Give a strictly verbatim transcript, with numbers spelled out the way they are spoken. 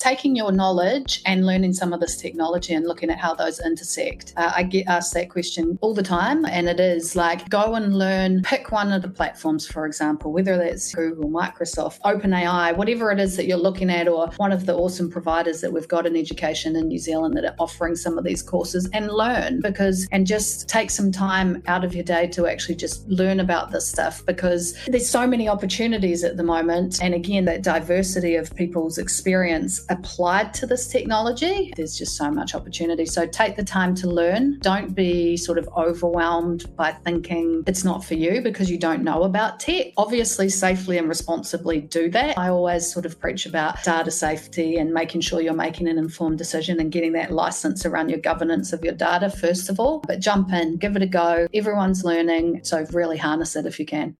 taking your knowledge and learning some of this technology and looking at how those intersect. Uh, I get asked that question all the time, and it is like, go and learn, pick one of the platforms, for example, whether that's Google, Microsoft, OpenAI, whatever it is that you're looking at, or one of the awesome providers that we've got in education in New Zealand that are offering some of these courses, and learn, because, and just take some time out of your day to actually just learn about this stuff, because there's so many opportunities at the moment. And again, that diversity of people's experience applied to this technology, there's just so much opportunity. So take the time to learn. Don't be sort of overwhelmed by thinking it's not for you because you don't know about tech. Obviously, safely and responsibly do that. I always sort of preach about data safety and making sure you're making an informed decision and getting that license around your governance of your data, first of all. But jump in, give it a go. Everyone's learning, so really harness it if you can.